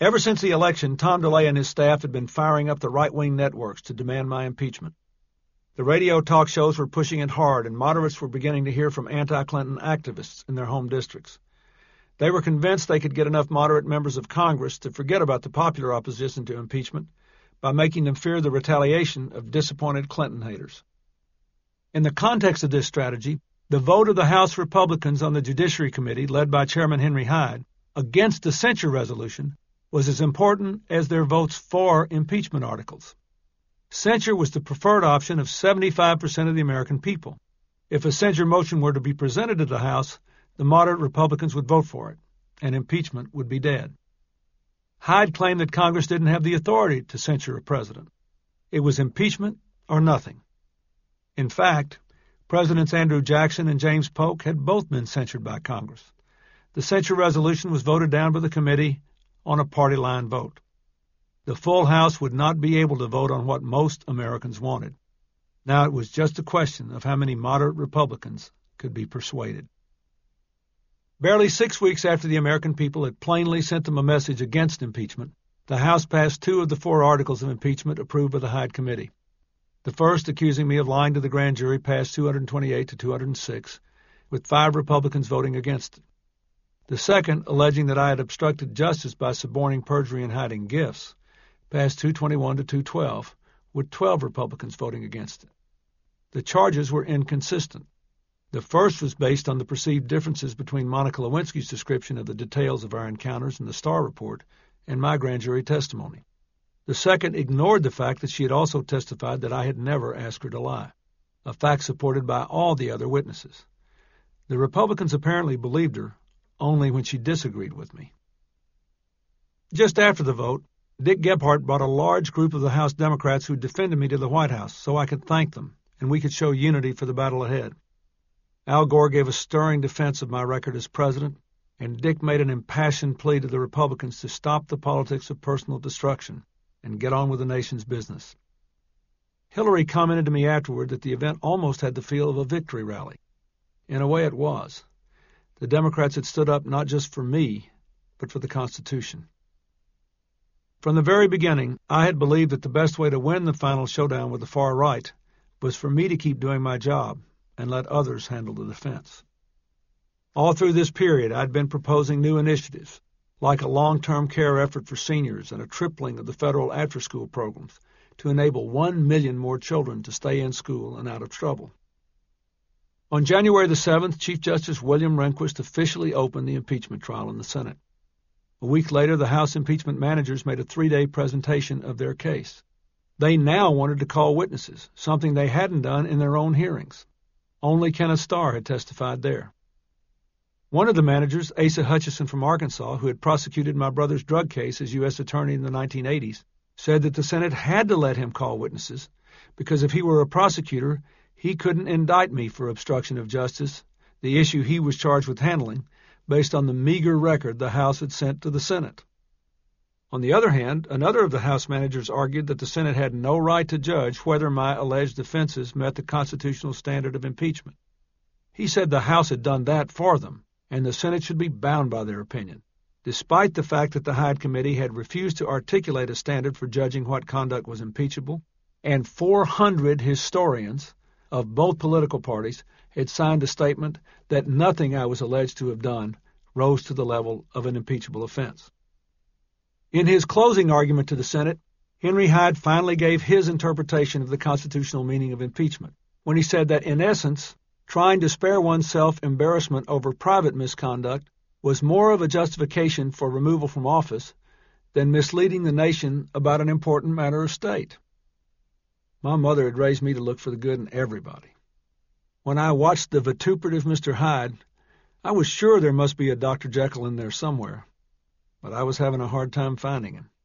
Ever since the election, Tom DeLay and his staff had been firing up the right-wing networks to demand my impeachment. The radio talk shows were pushing it hard, and moderates were beginning to hear from anti-Clinton activists in their home districts. They were convinced they could get enough moderate members of Congress to forget about the popular opposition to impeachment by making them fear the retaliation of disappointed Clinton haters. In the context of this strategy, the vote of the House Republicans on the Judiciary Committee, led by Chairman Henry Hyde, against the censure resolution was as important as their votes for impeachment articles. Censure was the preferred option of 75% of the American people. If a censure motion were to be presented to the House, the moderate Republicans would vote for it, and impeachment would be dead. Hyde claimed that Congress didn't have the authority to censure a president. It was impeachment or nothing. In fact, Presidents Andrew Jackson and James Polk had both been censured by Congress. The censure resolution was voted down by the committee on a party line vote. The full House would not be able to vote on what most Americans wanted. Now it was just a question of how many moderate Republicans could be persuaded. Barely 6 weeks after the American people had plainly sent them a message against impeachment, the House passed 2 of the 4 articles of impeachment approved by the Hyde Committee. The first, accusing me of lying to the grand jury, passed 228 to 206, with 5 Republicans voting against it. The second, alleging that I had obstructed justice by suborning perjury and hiding gifts, passed 221 to 212, with 12 Republicans voting against it. The charges were inconsistent. The first was based on the perceived differences between Monica Lewinsky's description of the details of our encounters in the Starr report and my grand jury testimony. The second ignored the fact that she had also testified that I had never asked her to lie, a fact supported by all the other witnesses. The Republicans apparently believed her only when she disagreed with me. Just after the vote, Dick Gephardt brought a large group of the House Democrats who defended me to the White House so I could thank them and we could show unity for the battle ahead. Al Gore gave a stirring defense of my record as president, and Dick made an impassioned plea to the Republicans to stop the politics of personal destruction and get on with the nation's business. Hillary commented to me afterward that the event almost had the feel of a victory rally. In a way it was. The Democrats had stood up not just for me, but for the Constitution. From the very beginning, I had believed that the best way to win the final showdown with the far right was for me to keep doing my job and let others handle the defense. All through this period, I'd been proposing new initiatives, like a long-term care effort for seniors and a tripling of the federal after-school programs to enable 1 million more children to stay in school and out of trouble. On January the 7th, Chief Justice William Rehnquist officially opened the impeachment trial in the Senate. A week later, the House impeachment managers made a 3-day presentation of their case. They now wanted to call witnesses, something they hadn't done in their own hearings. Only Kenneth Starr had testified there. One of the managers, Asa Hutchison from Arkansas, who had prosecuted my brother's drug case as U.S. Attorney in the 1980s, said that the Senate had to let him call witnesses because if he were a prosecutor, he couldn't indict me for obstruction of justice, the issue he was charged with handling, based on the meager record the House had sent to the Senate. On the other hand, another of the House managers argued that the Senate had no right to judge whether my alleged offenses met the constitutional standard of impeachment. He said the House had done that for them, and the Senate should be bound by their opinion, despite the fact that the Hyde Committee had refused to articulate a standard for judging what conduct was impeachable, and 400 historians of both political parties had signed a statement that nothing I was alleged to have done rose to the level of an impeachable offense. In his closing argument to the Senate, Henry Hyde finally gave his interpretation of the constitutional meaning of impeachment, when he said that, in essence, trying to spare oneself embarrassment over private misconduct was more of a justification for removal from office than misleading the nation about an important matter of state. My mother had raised me to look for the good in everybody. When I watched the vituperative Mr. Hyde, I was sure there must be a Dr. Jekyll in there somewhere, but I was having a hard time finding him.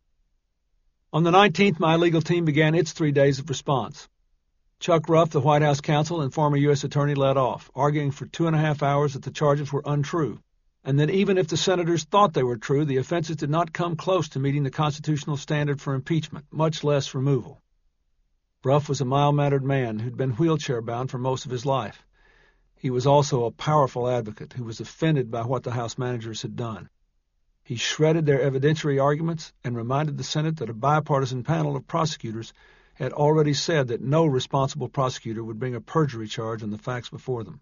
On the 19th, my legal team began its 3 days of response. Chuck Ruff, the White House counsel and former U.S. Attorney, led off, arguing for 2.5 hours that the charges were untrue, and that even if the senators thought they were true, the offenses did not come close to meeting the constitutional standard for impeachment, much less removal. Ruff was a mild-mannered man who'd been wheelchair-bound for most of his life. He was also a powerful advocate who was offended by what the House managers had done. He shredded their evidentiary arguments and reminded the Senate that a bipartisan panel of prosecutors had already said that no responsible prosecutor would bring a perjury charge on the facts before them.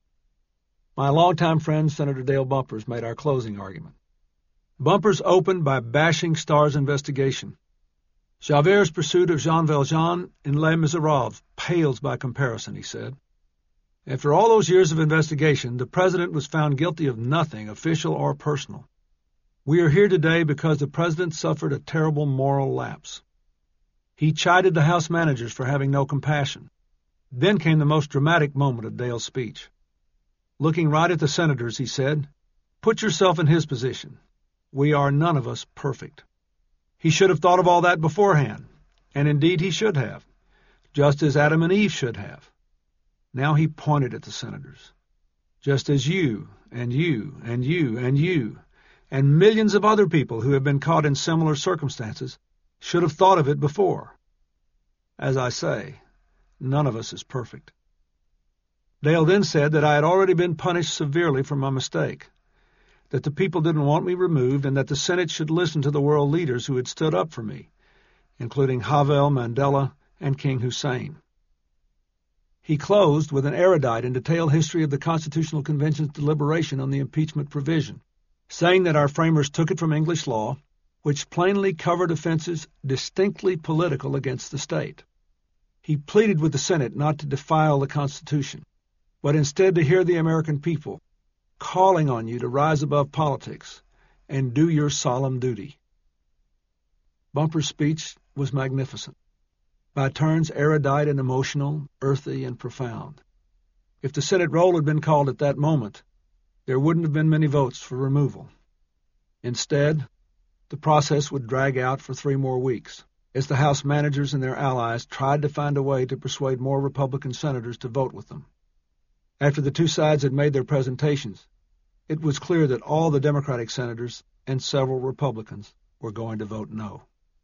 My longtime friend, Senator Dale Bumpers, made our closing argument. Bumpers opened by bashing Starr's investigation. Javert's pursuit of Jean Valjean in Les Miserables pales by comparison, he said. After all those years of investigation, the president was found guilty of nothing, official or personal. We are here today because the president suffered a terrible moral lapse. He chided the House managers for having no compassion. Then came the most dramatic moment of Dale's speech. Looking right at the senators, he said, "Put yourself in his position. We are none of us perfect." He should have thought of all that beforehand, and indeed he should have, just as Adam and Eve should have. Now he pointed at the senators. Just as you, and you, and you, and you, and millions of other people who have been caught in similar circumstances should have thought of it before. As I say, none of us is perfect. Dale then said that I had already been punished severely for my mistake, that the people didn't want me removed, and that the Senate should listen to the world leaders who had stood up for me, including Havel, Mandela, and King Hussein. He closed with an erudite and detailed history of the Constitutional Convention's deliberation on the impeachment provision, saying that our framers took it from English law, which plainly covered offenses distinctly political against the state. He pleaded with the Senate not to defile the Constitution, but instead to hear the American people, calling on you to rise above politics and do your solemn duty. Bumper's speech was magnificent, by turns erudite and emotional, earthy and profound. If the Senate roll had been called at that moment, there wouldn't have been many votes for removal. Instead, the process would drag out for 3 more weeks, as the House managers and their allies tried to find a way to persuade more Republican senators to vote with them. After the two sides had made their presentations, it was clear that all the Democratic senators and several Republicans were going to vote no.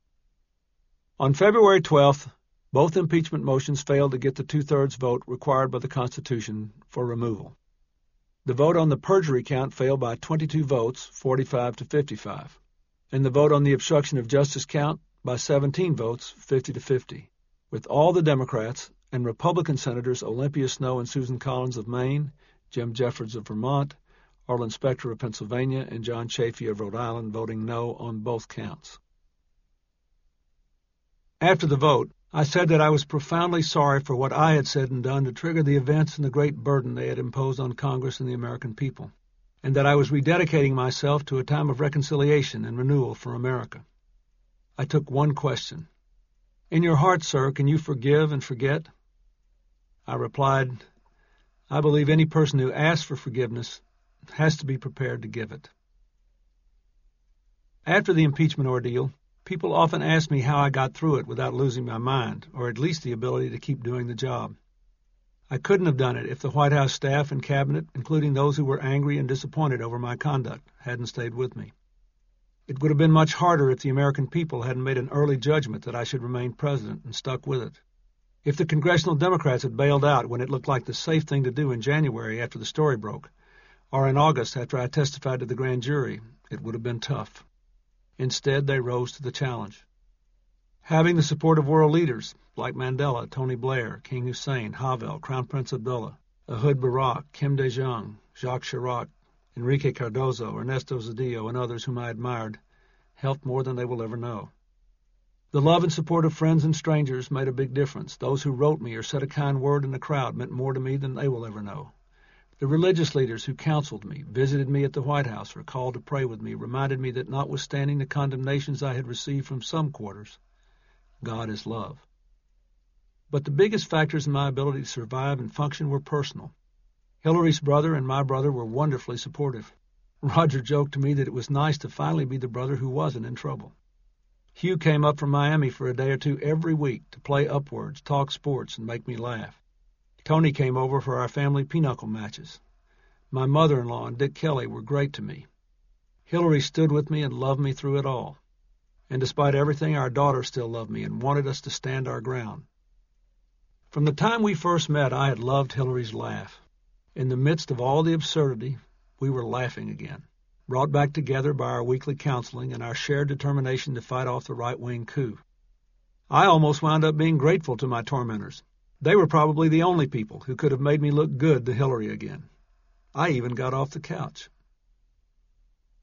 On February 12th, both impeachment motions failed to get the 2/3 vote required by the Constitution for removal. The vote on the perjury count failed by 22 votes, 45 to 55, and the vote on the obstruction of justice count by 17 votes, 50 to 50, with all the Democrats and Republican Senators Olympia Snowe and Susan Collins of Maine, Jim Jeffords of Vermont, Arlen Specter of Pennsylvania, and John Chafee of Rhode Island voting no on both counts. After the vote, I said that I was profoundly sorry for what I had said and done to trigger the events and the great burden they had imposed on Congress and the American people, and that I was rededicating myself to a time of reconciliation and renewal for America. I took one question. "In your heart, sir, can you forgive and forget?" I replied, "I believe any person who asks for forgiveness has to be prepared to give it." After the impeachment ordeal, people often ask me how I got through it without losing my mind, or at least the ability to keep doing the job. I couldn't have done it if the White House staff and cabinet, including those who were angry and disappointed over my conduct, hadn't stayed with me. It would have been much harder if the American people hadn't made an early judgment that I should remain president and stuck with it. If the congressional Democrats had bailed out when it looked like the safe thing to do in January after the story broke, or in August after I testified to the grand jury, it would have been tough. Instead, they rose to the challenge. Having the support of world leaders like Mandela, Tony Blair, King Hussein, Havel, Crown Prince Abdullah, Ehud Barak, Kim Dae-jung, Jacques Chirac, Enrique Cardozo, Ernesto Zedillo, and others whom I admired, helped more than they will ever know. The love and support of friends and strangers made a big difference. Those who wrote me or said a kind word in the crowd meant more to me than they will ever know. The religious leaders who counseled me, visited me at the White House, or called to pray with me reminded me that notwithstanding the condemnations I had received from some quarters, God is love. But the biggest factors in my ability to survive and function were personal. Hillary's brother and my brother were wonderfully supportive. Roger joked to me that it was nice to finally be the brother who wasn't in trouble. Hugh came up from Miami for a day or two every week to play upwards, talk sports, and make me laugh. Tony came over for our family pinochle matches. My mother-in-law and Dick Kelly were great to me. Hillary stood with me and loved me through it all. And despite everything, our daughter still loved me and wanted us to stand our ground. From the time we first met, I had loved Hillary's laugh. In the midst of all the absurdity, we were laughing again, brought back together by our weekly counseling and our shared determination to fight off the right-wing coup. I almost wound up being grateful to my tormentors. They were probably the only people who could have made me look good to Hillary again. I even got off the couch.